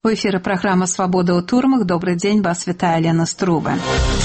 У эфіры праграма «Свабода ў турмах». Добры дзень, вас вітае Лена Струва.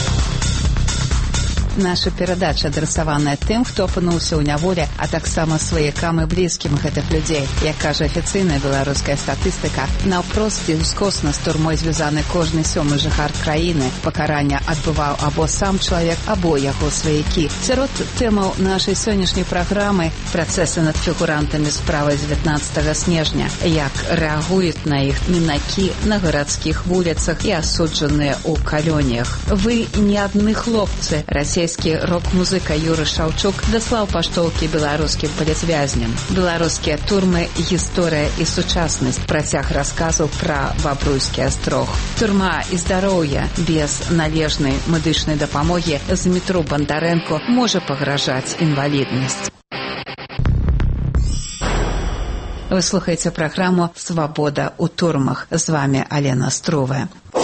Наша перадача адрасаваная тым, хто апынуўся ў няволі, а таксама сваякам і блізкім гэтых людзей. Як кажа афіцыйная беларуская статыстыка, наўпрост і ўскосна з турмой звязаны кожны 7-й жыхар краіны. Пакаранне адбываў або сам чалавек, або яго сваякі. Сярод тэмаў нашай сённяшняй праграмы працэсы над фігурантамі справы з 19 снежня, як рэагуюць на іх мінакі на гарадскіх вуліцах і асуджаныя ў калоніях. Вы не адны хлопцы. Расійскі рок-музыка Юры Шаўчук даслаў паштоўкі беларускім палітвязням. Беларускія турмы, гісторыя і сучаснасць. Працяг расказу пра Бабруйскі астрог. Турма і здароўе без належнай медычнай дапамогі з метро Бандарэнко можа пагражаць інваліднасць. Вы слухаеце праграму «Свабода ў турмах». З вами Алена Струва.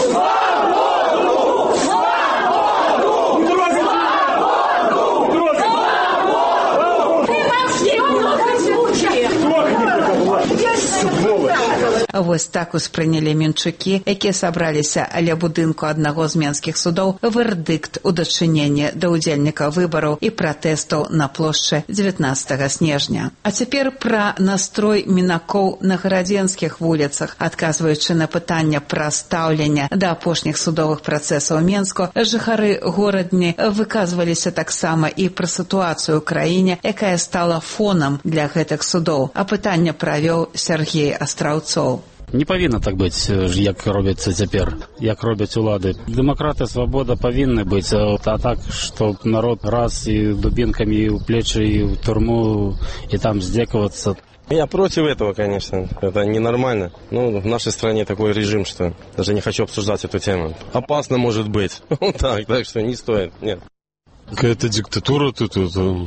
Вось так успрынялі мінчукі, якія сабраліся ля будынку аднаго з менскіх судоў, вердыкт у дачыненні да ўдзельнікаў выбараў і пратэстаў на плошчы 19 снежня. А цяпер пра настрой мінакоў на гарадзенскіх вуліцах. Адказваючы на пытанне пра стаўленне да апошніх судовых працэсаў Менску, жыхары горадні выказваліся таксама і пра сітуацыю ў краіне, якая стала фонам для гэтых судоў. А пытанне правёў Сергей Астраўцоў. Не павінна так быць, як робіцца цяпер, як робяць улады. Дэмакраты, свабода павінны быць, а так, што народ раз і дубінкамі ў плечы і ў турму, і там здзекавацца. Я против этого, конечно. Это ненормально. Ну, в нашей стране такой режим, что даже не хочу обсуждать эту тему. Опасно может быть. Вот так что не стоит, нет. Какая-то диктатура тут,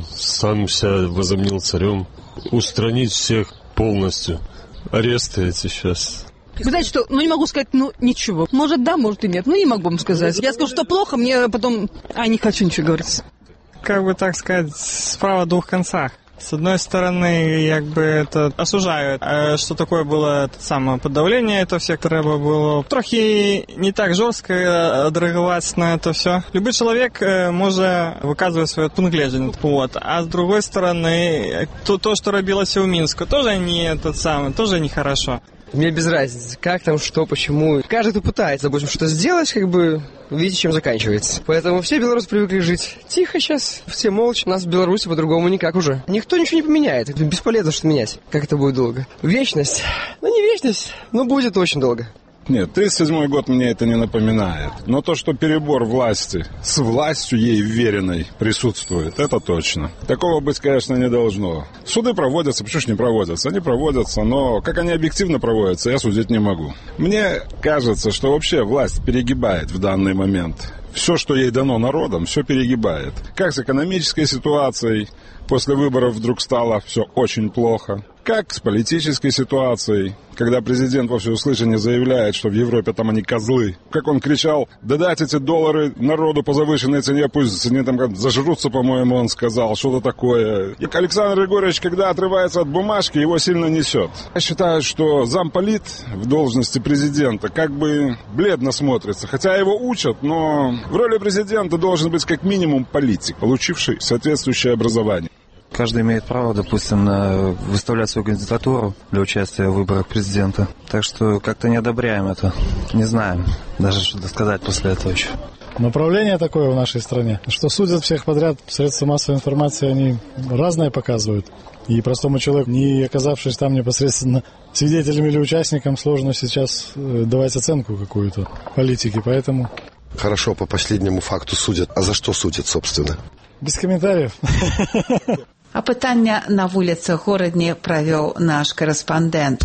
сам себя возомнил царем. Устранить всех полностью. Аресты эти сейчас. Вы знаете, что, не могу сказать, ничего. Может, да, может и нет. Не могу вам сказать. Я скажу, что плохо, мне потом... не хочу ничего говорить. Как бы так сказать, справа о двух концах. С одной стороны, это осужаю, что такое было подавление, это все треба было трохи не так жорстко отреагировать на это все. Любой человек может выказывать свой пункт гледжання. Вот. А с другой стороны, то, что робилось в Минску, тоже не тоже нехорошо. Мне без разницы, как там, что, почему. Каждый, кто пытается, допустим, что-то сделать, видите, чем заканчивается. Поэтому все белорусы привыкли жить тихо сейчас, все молча. У нас в Беларуси по-другому никак уже. Никто ничего не поменяет. Это бесполезно что менять. Как это будет долго? Вечность? Не вечность, но будет очень долго. Нет, 37-й год мне это не напоминает. Но то, что перебор власти с властью ей веренной присутствует, это точно. Такого быть, конечно, не должно. Суды проводятся, почему ж не проводятся? Они проводятся, но как они объективно проводятся, я судить не могу. Мне кажется, что вообще власть перегибает в данный момент. Все, что ей дано народом, все перегибает. Как с экономической ситуацией, после выборов вдруг стало все очень плохо. Как с политической ситуацией, когда президент во всеуслышание заявляет, что в Европе там они козлы. Как он кричал, да дать эти доллары народу по завышенной цене, пусть они там зажрутся, по-моему, он сказал, что-то такое. И Александр Григорьевич, когда отрывается от бумажки, его сильно несет. Я считаю, что замполит в должности президента бледно смотрится. Хотя его учат, но в роли президента должен быть как минимум политик, получивший соответствующее образование. Каждый имеет право, допустим, выставлять свою кандидатуру для участия в выборах президента. Так что как-то не одобряем это. Не знаем даже, что сказать после этого еще. Направление такое в нашей стране, что судят всех подряд. Средства массовой информации, они разное показывают. И простому человеку, не оказавшись там непосредственно свидетелем или участником, сложно сейчас давать оценку какую-то политике, поэтому... Хорошо, по последнему факту судят. А за что судят, собственно? Без комментариев. А пытанне на вуліцах горадні правёў наш корэспандэнт.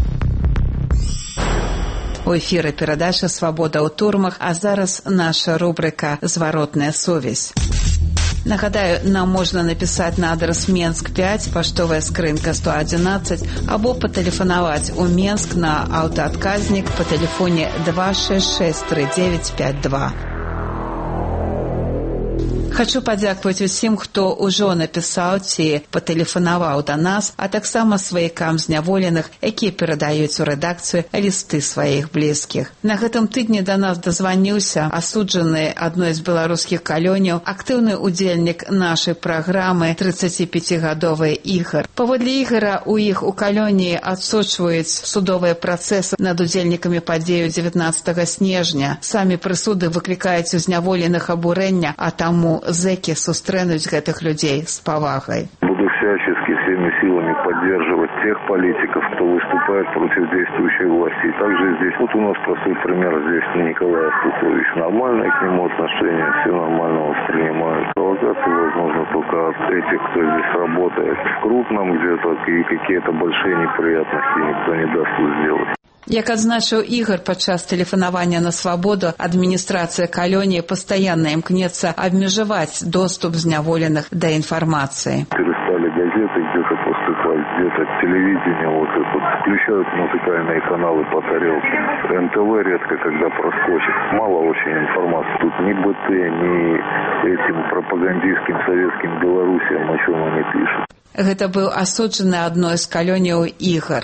У эфіры перадача «Свабода ў турмах», а зараз наша рубрика «Зваротная сувязь». Нагадаю, нам можна напісаць на адрес Менск 5, паштовая скрынка 111, або патэлефанаваць у Менск на аўтаадказнік па тэлефоне 266 3952. Хачу падзякаваць усім, хто ўжо напісаў ці патэлефанаваў да нас, а таксама сваякам зняволеных, якія перадаюць у рэдакцыю лісты сваіх блізкіх. На гэтым тыдні да нас дазваніўся асуджаны адной з беларускіх калоніяў, актыўны удзельнік нашай праграмы 35-гадовы Ігар. Паводле Ігара, у іх у калоніі адсочваюць судовыя працэсы над удзельнікамі падзею 19 снежня. Самі прысуды выклікаюць у зняволеных абурэння, а таму зэкі сустрэнуць гэтых людей с повагой. Буду всячески всеми силами поддерживать тех политиков, кто выступает против действующей власти. И также здесь, вот у нас простой пример, здесь Николай Сухович. Нормальное к нему отношение, все нормально воспринимают. Провокации, возможно, только от этих, кто здесь работает. В крупном где-то и какие-то большие неприятности никто не даст сделать. Як адзначыў Ігар падчас тэлефанавання на свабоду, адміністрацыя калоніі пастаянна імкнецца абмежаваць доступ зняволеных да информации. Перестали газеты где-то поступать, где-то телевидение, вот это вот включают музыкальные каналы по тарелке. НТВ редко когда проскочит. Мало очень информации. Тут ни БТ, ни этим пропагандистским советским Белоруссиям о чем они пишут. Гэта быў асуджаны адной з калоніяў Ігар.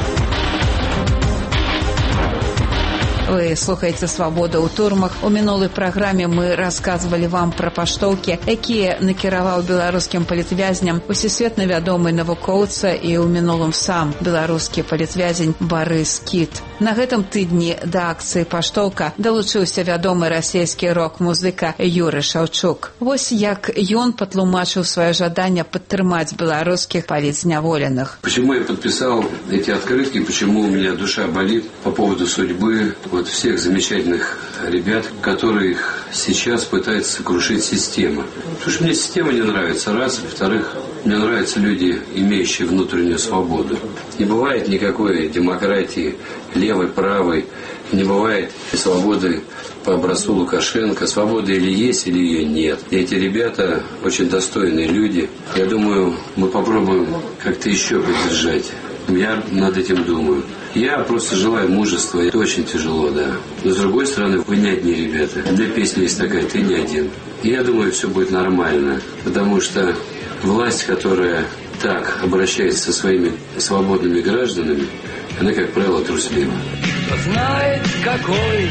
Вы слухаеце «Свабода ў турмах». У мінулай праграме мы расказвалі вам пра паштоўкі, якія накіраваў беларускім палітвязням усесветна вядомы навукоўца і ў мінулым сам беларускі палітвязень Барыс Кіт. На гэтым тыдні да акцыі паштоўка далучыўся вядомы расійскі рок-музыка Юрый Шаўчук. Вось як ён патлумачыў сваё жаданне падтрымаць беларускіх палітзняволеных. Почему я подписал эти открытки, почему у меня душа болит по поводу судьбы всех замечательных ребят, которых сейчас пытается сокрушить система. Потому что мне система не нравится, раз. Во-вторых, мне нравятся люди, имеющие внутреннюю свободу. Не бывает никакой демократии левой, правой. Не бывает свободы по образцу Лукашенко. Свобода или есть, или ее нет. И эти ребята очень достойные люди. Я думаю, мы попробуем как-то еще поддержать. Я над этим думаю. Я просто желаю мужества. Это очень тяжело, да. Но с другой стороны, вы не одни ребята. Для песни есть такая, ты не один. И я думаю, все будет нормально. Потому что власть, которая так обращается со своими свободными гражданами, она, как правило, труслива. Знает, какой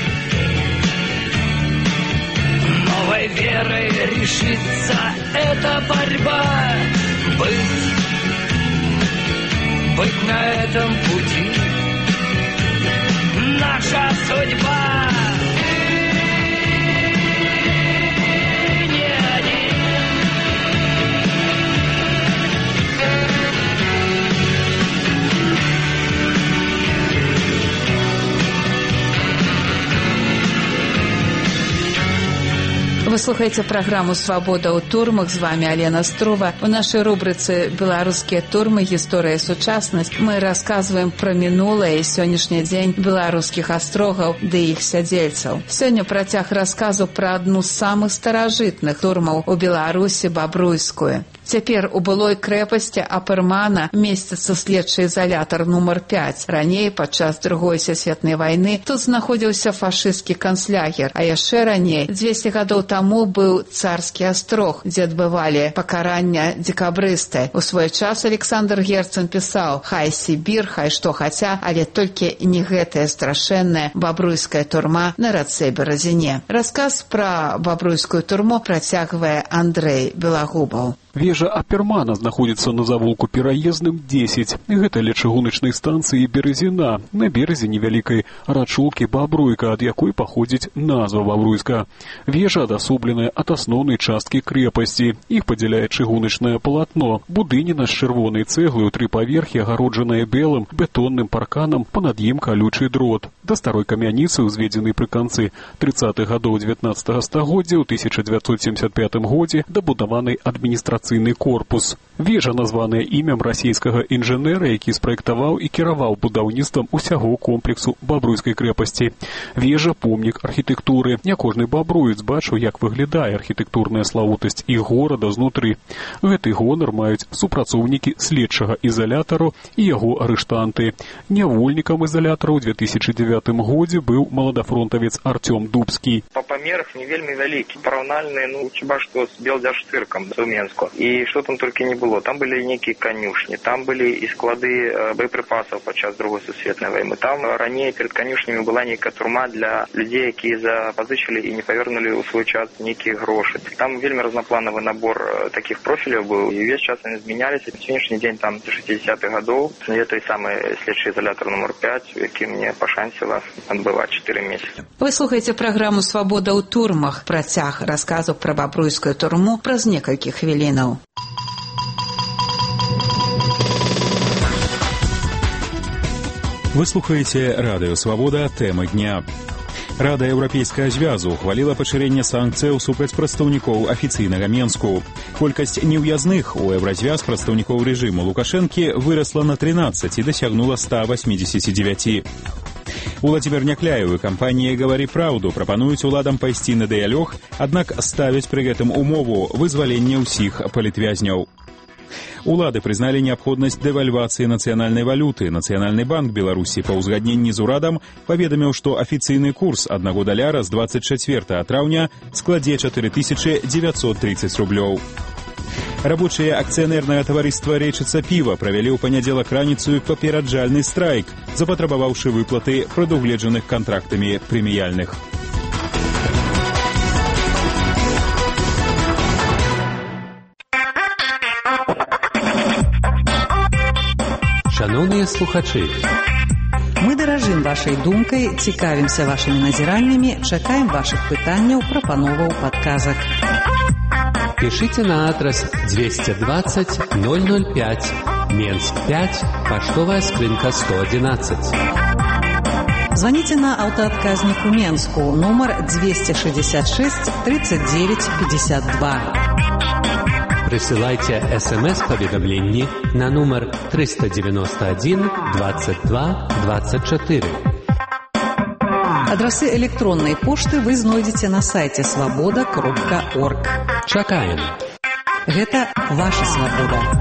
новой верой решится эта борьба. Быть на этом пути наша судьба. Вы слухаеце праграму «Свабода ў турмах». З вами Алена Струва. У нашай рубрыцы «Беларускія турмы. Гісторыя і сучаснасць» мы расказваем пра мінулае і сённяшні дзень беларускіх астрогаў ды іх сядзельцаў. Сёння працяг расказу пра адну з самых старажытных турмаў у Беларусі, Бабруйскую. Цяпер у былой крэпасці Апермана месціцца следчы ізалятар нумар 5. Раней, падчас Другой сусветнай вайны, тут знаходзіўся фашысцкі канцлягер, а яшчэ раней, 200 гадоў таму, быў царскі астрог, дзе адбывалі пакарання дзекабрысты. У свой час Александр Герцен пісаў: «Хай Сібір, хай што хаця, але толькі не гэтая страшэнная бабруйская турма на рацэ Беразіне». Расказ пра бабруйскую турму працягвае Андрэй Белагубаў. Вежа Апермана знаходзіцца на завулку Пераездным 10. Гэта ля чыгуначнай станцыі Беразіна, на беразе невялікай рачулкі Бабруйка, ад якой паходзіць назва Бабруйска. Вежа адасобленая ад асноўнай часткі крэпасці. Іх падзяляе чыгуначнае палатно. Будыніна з чырвонай цэглы ў 3 паверхі, агароджаная белым бетонным парканам, па-над ім калючы дрот. Да старой камяніцы, узведзенай пры канцы 30-х гадоў 19 стагоддзя, ў 1975 годзе дабудаванай адміністрацыйнай экспедыцыйны корпус. Вежа названая імем расійскага інжынера, які спраектаваў і кіраваў будаўніцтвам усяго комплексу Бабруйскай крэпасці. Вежа – помнік архітэктуры. Не кожны бабруец бачыў, як выглядае архітэктурная славутасць іх горада знутры. Гэты гонар маюць супрацоўнікі следчага ізалятару і яго арыштанты. Нявольнікам ізалятара ў 2009 годзе быў маладафронтавец Артём Дубскі. Па памерах не вельмі вялікі, параўнальныя, хіба што з Белдзяржцыркам у Менску. І што там толькі не было. Там были некие конюшни, там были и склады боеприпасов подчас Другой сусветной войны. Там ранее перед конюшнями была некая турма для людей, которые запозычили и не повернули у свой час некие гроши. Там вельми разноплановый набор таких профилей был, и весь час они изменялись. И на сегодняшний день там 60-х годов. Это и самый следующий изолятор номер 5, який мне пошансило отбывать 4 месяца. Вы слухаете программу «Свобода ў турмах», працяг рассказов про Бабруйскую турму праз некалькі хвілінаў. Вы слухаете Радыё Свабода, тэмы дня. Рада Еўрапейскага звязу ухваліла пашырэнне санкцыяў супраць прадстаўнікоў афіцыйнага Менску. Колькасць неўязных у Еўразвяз прадстаўнікоў рэжыму Лукашэнкі вырасла на 13 і дасягнула 189. Владимир Някляев і кампанія «Гавары праўду» прапануюць уладам пайсці на дыялог, аднак ставяць пры гэтым умову вызвалення ўсіх палітвязняў. Улады признали необходимость девальвации национальной валюты. Национальный банк Беларуси по узгоднении с урадом поведомил, что официальный курс $1 с 24 траўня складе 4930 рублёў. Рабочие акционерное товариство «Речица пива» провели у понеделок раніцу папераджальный страйк, запатрабаваўшы выплаты прадугледжаных контрактами преміяльных. Шановні слухачі, мы даражым вашай думкай, цікавімся вашымі назіраннямі, чакаем вашых пытанняў, прапановаў, падказак. Пишите на адрес 220 005, Менск 5, поштовая скрынка 111. Звоните на аўтаадказнік у Менску, номер 266 39 52. Присылайте СМС-поведомление на номер 391 22 24. Адрасы электронной пошты вы знойдзеце на сайте svoboda.org. Чакаем. Гэта ваша свабода.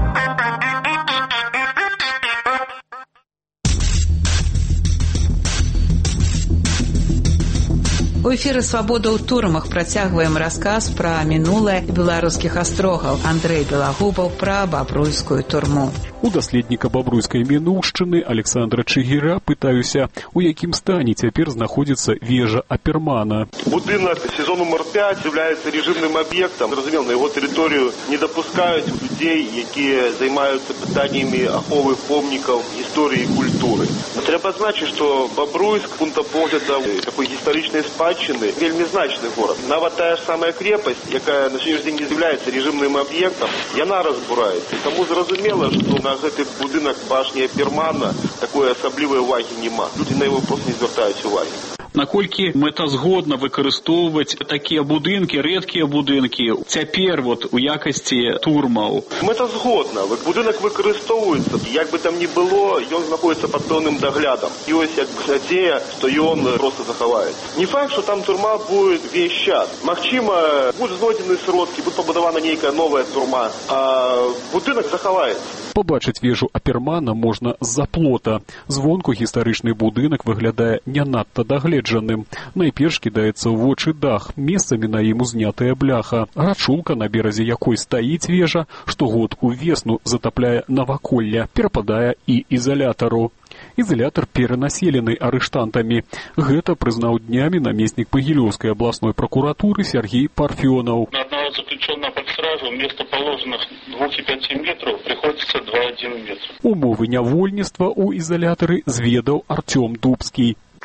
У эфіры «Свабода ў турмах» працягваем расказ пра мінулае беларускіх астрогаў. Андрэй Белагубаў пра Бабруйскую турму. У даследніка бабруйскай мінуўшчыны Александра Чыгіра пытаюся, у якім стане цяпер знаходзіцца вежа Апермана. Будынак сезон номер 5 является режимным объектом. Зразумела, на его территорию не допускают людей, які займаюцца пытаннями аховы помнікаў истории и культуры. Но треба значить, что Бобруйск, пункта погляду такой историчной спадщины, вельми значный город. Нават тая ж самая крепость, якая на сьогоднішній день не является режимным объектом, яна разбураецца. Тому зразумела, что на гэты будынак башні Апермана такой асаблівай увагі нема. Люди на его просто не звяртаюць увагі. Наколькі мэтазгодна выкарыстоўваць такія будынкі, рэдкія будынкі, цяпер у якасці турмаў? Мэтазгодна. Будынак выкарыстоўваецца. Як бы там ни было, ён знаходіцца пад пэўным даглядам. Ёсць як надзея, што ён просто захаваецца. Не факт, што там турма будет весь час. Магчыма, будуць знойдзены сродкі, будзе пабудавана нейкая новая турма, а будынак захаваецца. Побачыць вежу Апермана можна з-за плота. Звонку гістарычны будынак выглядае не надта дагледжаным. Найперш кідаецца ў вочы дах, месцамі на ім узнятая бляха. Рачулка, на беразе якой стаіць вежа, штогод увесну затапляе наваколле, перападае і ізалятару. Изолятор перенаселены арыштантамі. Гэта прызнаў днямі намеснік Магілёўскай абласной прокуратуры Сергей Парфёнов. На одного заключенного под стражу вместо положенных 2,5 метров приходится 2,1 метра. Умовы нявольніцтва ў ізалятары зведаў Артём Дубскі.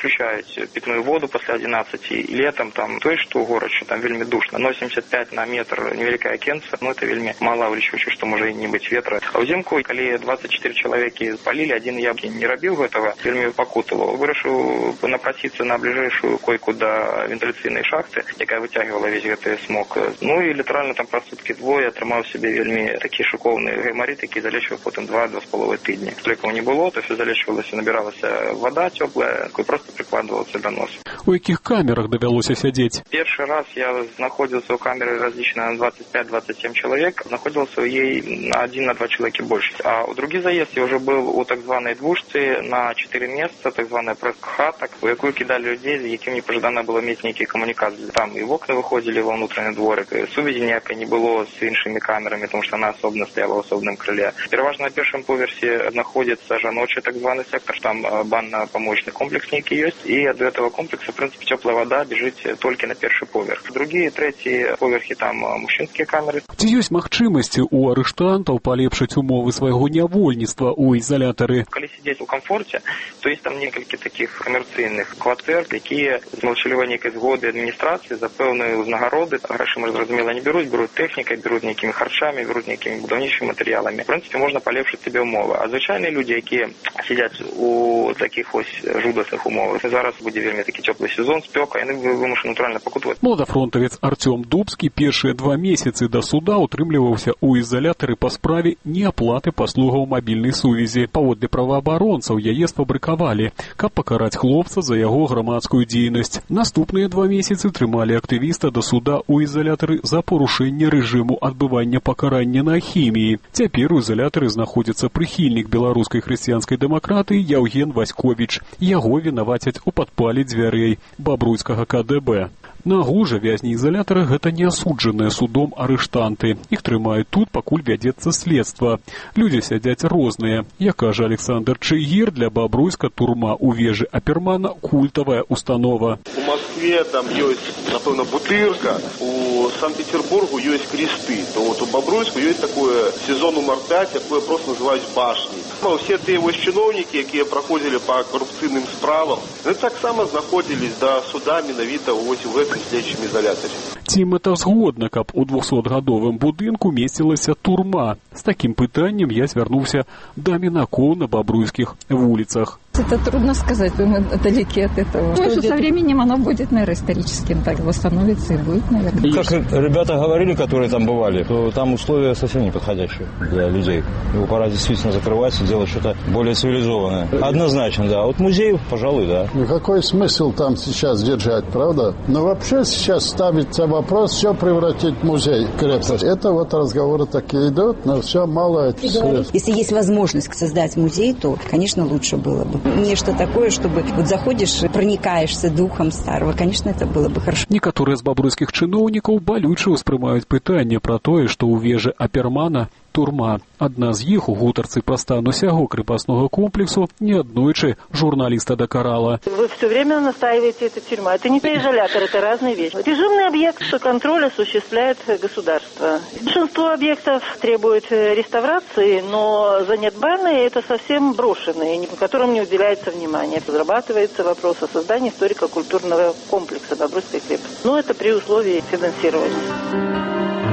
Включають питную воду після 11, і летом там той, що город, що там вельми душно. 0,75 на метр невелике окенце, це вельми мало, врачуючи, що може і не бути ветра. А взимку, коли 24 чоловіки палили, один я не робив этого, вельми покутував. Вирішив напроситися на ближайшую койку до вентиляційної шахти, яка витягувала весь цей смог. Ну і літерально там про сутки двоє отримав собі вельми такий шокований гайморит, який залечував потім 2-2,5 тижні. Ліків не було, то все залечувалося, набиралася вода тепла, яку просто прикладувався до носу. У яких камерах довелося сидіти? Перший раз я знаходився у камері различно на 25-27 чоловік, знаходився у її на 1-2 чоловіки більше. А у другий заїзд я вже був у так званій двушці на 4 місця, так звана прес-хата, у яку кидали людей, з яким непожадано було мати ніякі комунікації. Там і в окна виходили во внутрішній дворик, сувязі ніякої не було з іншими камерами, тому що вона особливо стояла в особливому крилі. Переважно на першому поверсі знаходиться жіночий так званий сектор, там банно-помоечный комплекс некий есть, и до этого комплекса, в принципе, теплая вода бежит только на перший поверх. Другие, третьи поверхи, там мужчинские камеры. Ці ёсць магчымасці у арыштантаў палепшыць умовы свайго нявольніцтва ў ізалятары? Калі сидеть у комфорте, то есть там некалькі таких комерцыйных кватэр, якія з маўчалівай нейкай згоды адміністрацыі за пэўныя ўзнагароды, грошы, зразумела, не беруць тэхнікай, беруць нейкімі харчамі, беруць нейкімі будаўнічымі матэрыяламі. В принципе, можна палепшыць сабе умовы. А звычайныя людзі, якія сидять у таких ось жудасных умовах. Зараз будзе вельмі такі цёплы сезон, спёка, яны вымушаны натуральна пакутваць. Молодафронтавец Артём Дубскі першыя 2 месяцы да суда утрымліваўся ў ізалятары па справе неаплаты паслугаў мабільнай сувязі. Паводле праваабаронцаў яе сфабрыкавалі, каб пакараць хлопца за яго грамадскую дзейнасць. Наступныя 2 месяцы трымалі актывіста да суда ў ізалятары за парушэнне рэжыму адбывання пакарання на хіміі. Цяпер у ізалятары знаходзіцца прыхільнік беларускай хрысціянскай дэмакратыі Яўген Васьковіч. Яго вінавацяць у падпале дзвярэй бабруйскага КДБ. На гужа вязні ізалятара гэта не асуджаныя судом арыштанты. Іх трымаюць тут, пакуль вядзецца следства. Людзі сядзяць розныя. Як кажа Александр Чыгір, для Бабруйска турма ў вежы Апермана культавая установа. У Москве там ёсць, напэўна, Бутырка, у Санкт-Петербургу ёсць кресты. То вот у Бабруйску ёсць такое сезон номер 5, якое просто называюць башні. Все тыя вось чыноўнікі, якія праходзілі па карупцыйным справам, яны таксама знаходзілись да суда менавіта вось у гэтым следчым ізалятары. Ці мэтазгодна, каб у 200-гадовым будынку месцілася турма? З такім пытаннем я звярнуўся да мінакоў на бабруйскіх вуліцах. Это трудно сказать, мы далеки от этого. Думаю, что со временем оно будет, наверное, историческим, так восстановится и будет, наверное. Как ребята говорили, которые там бывали, то там условия совсем не подходящие для людей. Его пора действительно закрывать и делать что-то более цивилизованное. Однозначно, да. Вот музей, пожалуй, да. Какой смысл там сейчас держать, правда? Но вообще сейчас ставится вопрос, все превратить в музей, крепость. Это вот разговоры такие идут, но все мало средств. Если есть возможность создать музей, то, конечно, лучше было бы. Нечто такое, чтобы вот заходишь, проникаешься духом старого. Конечно, это было бы хорошо. Некоторые з бабруйскіх чыноўнікаў балюча ўспрымаюць пытанне пра тое, што ў вежы Апермана турма. Адна з іх у гутарцы пра стан усяго крепостного комплексу неаднойчы журналиста докарала. Вы все время настаиваете, это тюрьма. Это не изолятор, это разные вещи. Режимный объект, что контроль осуществляет государство. Большинство объектов требует реставрации, но занятбанные это совсем брошенные, которым не уделяется внимания. Разрабатывается вопрос о создании историко-культурного комплекса Бобруйской крепости. Но это при условии финансирования.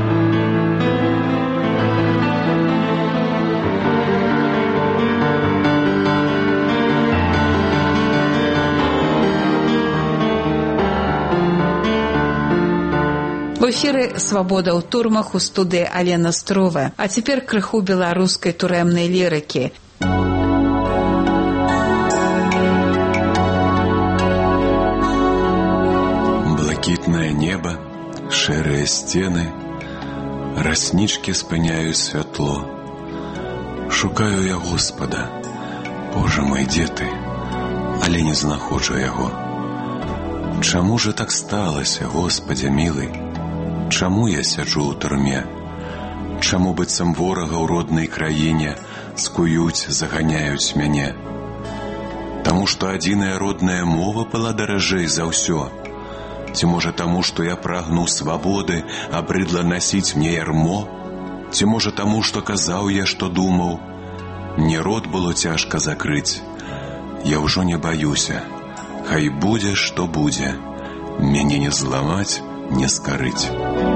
В эфіры «Свабода ў турмах» у студыі Алена Строва. А цяпер крыху беларускай турэмнай лірыкі. Блакітнае неба, шэрыя сцены, раснічкі спыняюць святло. Шукаю я Господа, Боже мой, дзе ты? Але не знаходжу яго. Чаму же так сталася, Господи милый? Чаму я сяджу ў турме? Чаму быццам ворага ў роднай краіне скуюць, заганяюць мяне? Таму што адзіная родная мова была даражэй за ўсё? Ці можа таму, што я прагну свабоды, абрыдла насіць мне ярмо? Ці можа таму, што казаў я, што думаў? Мне рот было цяжка закрыць. Я ўжо не баюся, хай будзе, што будзе, мяне не зламаць, не скарыць.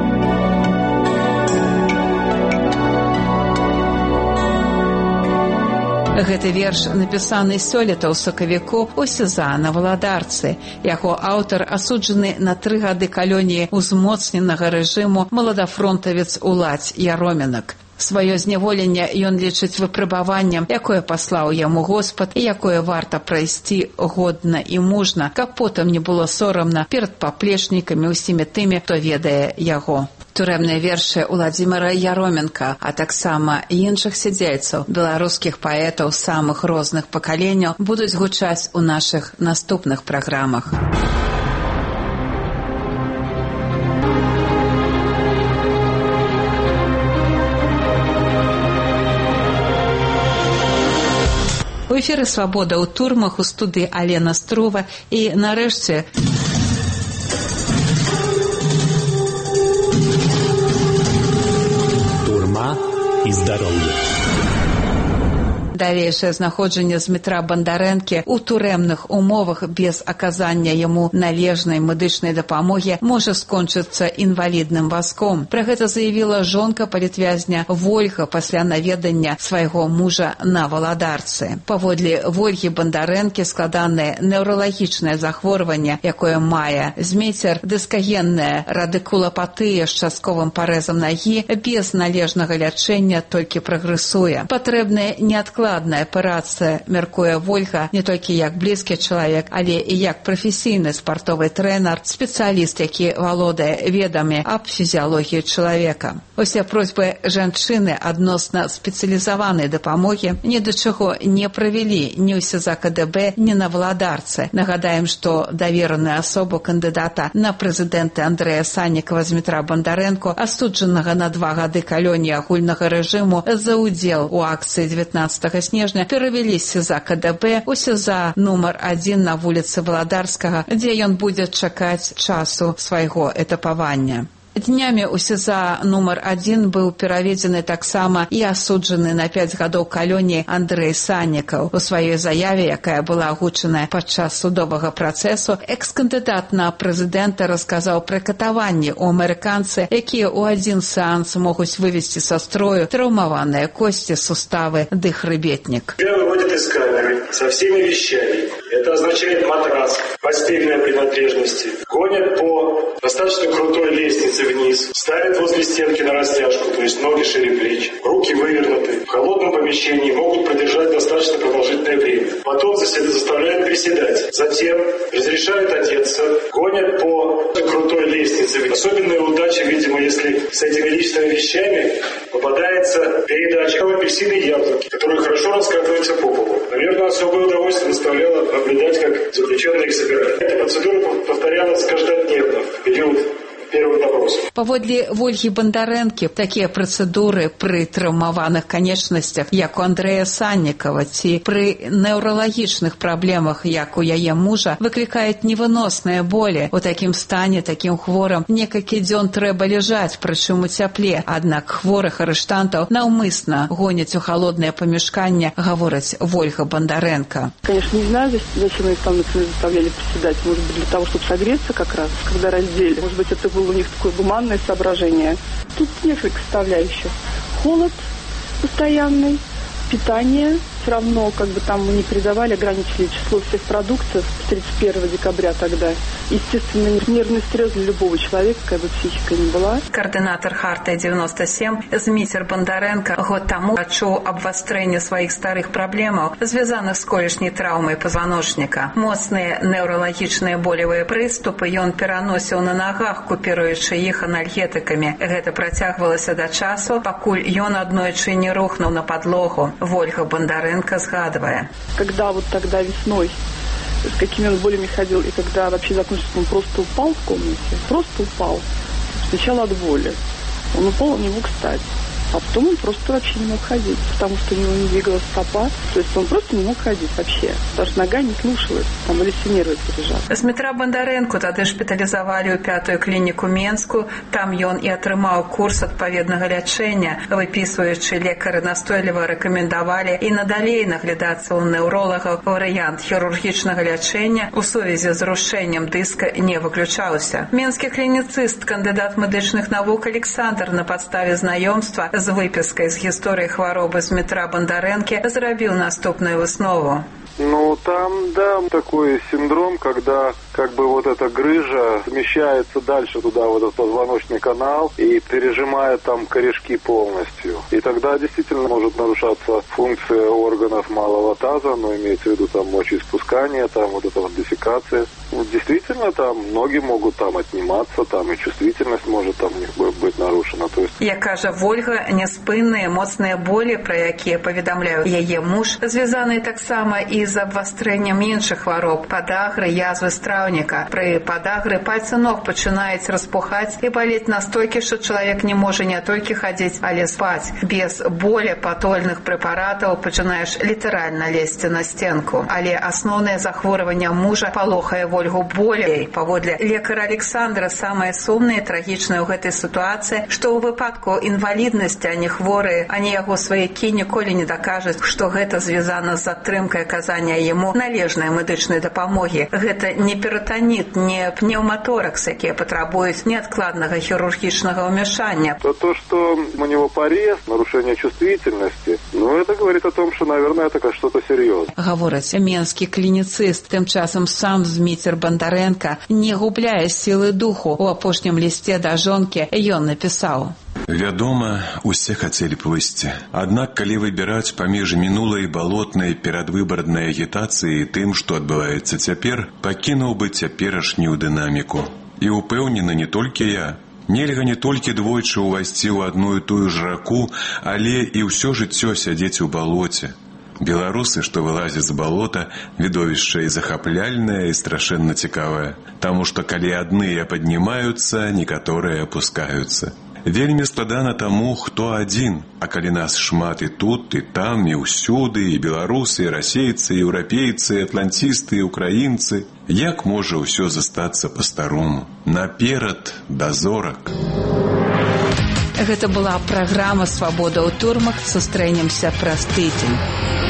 Гэты верш напісаны сёлета ў сакавіку ў СІЗА на Валадарцы. Яго аўтар асуджаны на 3 гады калоніі узмоцненага рэжыму маладафронтавец Уладзь Яроменак. Сваё зняволенне ён лічыць выпрабаваннем, якое паслаў яму Господ і якое варта прайсці годна і мужна, каб потым не было сорамна перад паплечнікамі усімі тымі, хто ведае яго. Турэмныя вершы Уладзіміра Яроменка, а таксама іншых сядзельцаў, беларускіх паэтаў самых розных пакаленняў будуць гучаць у нашых наступных праграмах. У эфіры «Свабода» ў турмах, у студыі Алена Струва і, нарэшце, турма і здароўе. Далейшае знаходжанне Змітра Бандарэнкі ў турэмных умовах без аказання яму належнай медычнай дапамогі можа скончыцца інвалідным вазком. Пра гэта заявіла жонка палітвязня Вольга пасля наведання свайго мужа на Валадарцы. Паводле Вольгі Бандарэнкі складанае неўралагічнае захворванне, якое мае змейцер дыскагенная радыкулапатыя з частковым парэзам нагі, без належнага лячэння толькі прагрэсуе. Патрэбная неадкладная аперацыя, мяркуе Вольга, не толькі як блізкі чалавек, але і як прафесійны спартовы трэнер, спецыяліст, які валодае ведамі аб фізіялогіі чалавека. Усе просьбы жанчыны адносна спецыялізаванай дапамогі ні да чаго не прывялі ні ў СІЗА КДБ, ні на Валадарцы. Нагадаем, што давераную асобу кандыдата на прэзідэнты Андрэя Саннікава Змітра Бандарэнку, асуджанага на 2 гады калоніі агульнага рэжыму за ўдзел у акцыі 19 снежня, перавялі з СІЗА КДБ у СІЗА нумар 1 на вуліцы Валадарскага, дзе ён будзе чакаць часу свайго этапавання. Днямі ў СІЗА нумар 1 быў пераведзены таксама і асуджаны на 5 гадоў калоніі Андрэй Саннікаў. У сваёй заяве, якая была агучаная падчас судовага працэсу, экс-кандыдат на прэзідэнта расказаў пра катаванні ў амерыканцы, якія ў адзін сеанс могуць вывесці са строю траўмаваныя косці, суставы ды хребетнік. Тебя выводят из камеры со всеми вещами. Это означает матрас, постельные принадлежности. Гонят по достаточно крутой лестнице вниз, ставят возле стенки на растяжку, то есть ноги шире плеч, руки вывернуты. В холодном помещении могут продержать достаточно продолжительное время. Потом заставляют приседать. Затем разрешают одеться, гонят по крутой лестнице. Особенная удача, видимо, если с этими личными вещами попадается передача апельсины и яблоки, которые хорошо раскатываются по полу. Наверное, особое удовольствие доставляло наблюдать, как заключенные их собирают. Эта процедура повторялась каждодневно в период первых допросов. Паводле Вольгі Бандарэнкі, такія працэдуры пры траўмаваных канечнасцях, як у Андрэя Саннікава, ці пры неўралагічных праблемах, як у яе мужа, выклікаюць невыносныя болі. У такім стане, такім хворым, некалькі дзён трэба ляжаць, прычым у цяпле. Аднак хворых арыштантаў наўмысна гоняць у халоднае памяшканне, гаворыць Вольга Бандарэнка. Конечно, не знаю, зачем их там заставляли приседать. Может быть, для того, чтобы согреться как раз, когда раздели. Может быть, это было у них такое гуманное соображение. Тут несколько составляющих. Холод постоянный, питание. Все равно, как бы там мы не передавали, ограничили число всех продуктов с 31 декабря тогда. Естественно, нервный стресс для любого человека, какая бы психика ни была. Координатор Харты-97 Зміцер Бандарэнка год таму адчуў абвастрэнне сваіх старых праблемаў, звязаных з колішняй траўмай пазваночніка. Моцныя неўралагічныя болевыя прыступы ён пераносіў на нагах, купіруючы іх анальгетыкамі. Гэта працягвалася да часу, пакуль ён аднойчы не рухнуў на падлогу. Вольга Бандарэнка сгадывая. Когда вот тогда весной с какими он болями ходил, и когда вообще закончился, он просто упал в комнате. Просто упал. Сначала от боли. Он упал, он не мог встать. А потом он просто вообще не мог ходить, потому что у него не двигалась стопа. То есть он просто не мог ходить вообще. Потому что нога не слушалась, там или нервы пережал. Дмітра Бандарэнку тады шпіталізавалі ў 5-ю клініку Менску. Там ён і атрымаў курс адпаведнага лячэння. Выпісваючы, лекары настойліва рэкамендавалі і надалей наглядацца ў неўролагаў. Варыянт хірургічнага лячэння у сувязі з рушэннем дыска не выключаўся. Менскі клініцыст, кандыдат медычных навук Александр на падставе знаёмства з выпіскай з гісторыі хваробы Дмітра Бандарэнкі зрабіў наступную выснову. Ну, там, да, такой синдром, когда как бы вот эта грыжа смещается дальше туда, в этот позвоночный канал, и пережимает там корешки полностью. И тогда действительно может нарушаться функция органов малого таза, но имеется в виду там мочеиспускание, там вот эта вот дефекация. Действительно, там ноги могут там отниматься, там и чувствительность может там у них быть нарушена. То есть... Як кажа Вольга, няспынныя моцныя болі, пра якія паведамляе яе муж, звязаныя таксама і з абвастрэннем іншых хвароб, падагры, язвы страўніка. Пры падагры пальцы ног пачынаюць распухаць і балець настолькі, што чалавек не можа не толькі хадзіць, але спаць. Без боля патольных прэпаратаў пачынаеш літаральна лезці на стенку. Але асноўнае захворванне мужа палохае Вольгу болей. Паводле лекара Александра, самае сумнае і трагічнае ў гэтай сітуацыі, што ў выпадку інваліднасці ані хворыя, ані яго сваякі ніколі не дакажуць, што гэта звязана з затрымкай аказання яму належнай медычнай дапамогі. Гэта не перитонит, не пневмоторакс, якія патрабуюць неадкладнага хірургічнага ўмяшання. То, что у него порез, нарушение чувствительности, ну, это говорит о том, что, наверное, это что-то серьезное. Гаворыць менскі клініцыст. Тым часам сам Дмітр Бандарэнка не губляе сілы духу. У апошнім лісце да жонкі ён напісаў: Вядома, усе хацелі б выйсці. Аднак, калі выбіраць паміж мінулай балотнай перадвыбарнай агітацыі і тым, што адбываецца цяпер, пакінуў бы цяперашнюю дынаміку. І упэўнены не толькі я. Нельга не толькі двойчы ўвайсці ў адну і тую ж раку, але і ўсё жыццё сядзець у балоце. Беларусы, што вылазяць з балота, відовішча і захапляльнае, і страшэнна цікавае. Таму што калі адныя паднімаюцца, некаторыя апускаюцца. Вельмі складана таму, хто адзін, а калі нас шмат і тут, і там, і ўсюды, і беларусы, і расейцы, і еўрапейцы, і атлантісты, і украінцы, як можа ўсё застацца па-старому? Наперад да зорак. Гэта была праграма «Свабода ў турмах». Сустрэнемся праз тыдзень.